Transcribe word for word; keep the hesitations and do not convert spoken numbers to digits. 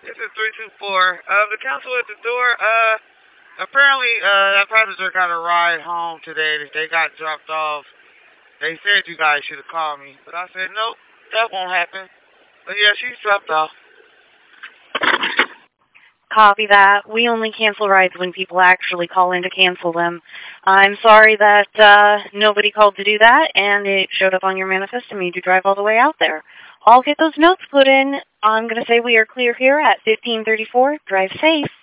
This is three two four. Uh, the council at the door. Uh, apparently, uh, that passenger got a ride home today. They got dropped off. They said you guys should have called me, but I said nope, that won't happen. But yeah, she's dropped off. Copy that. We only cancel rides when people actually call in to cancel them. I'm sorry that uh, nobody called to do that, and it showed up on your manifest and made you drive all the way out there. I'll get those notes put in. I'm going to say we are clear here at fifteen thirty-four. Drive safe.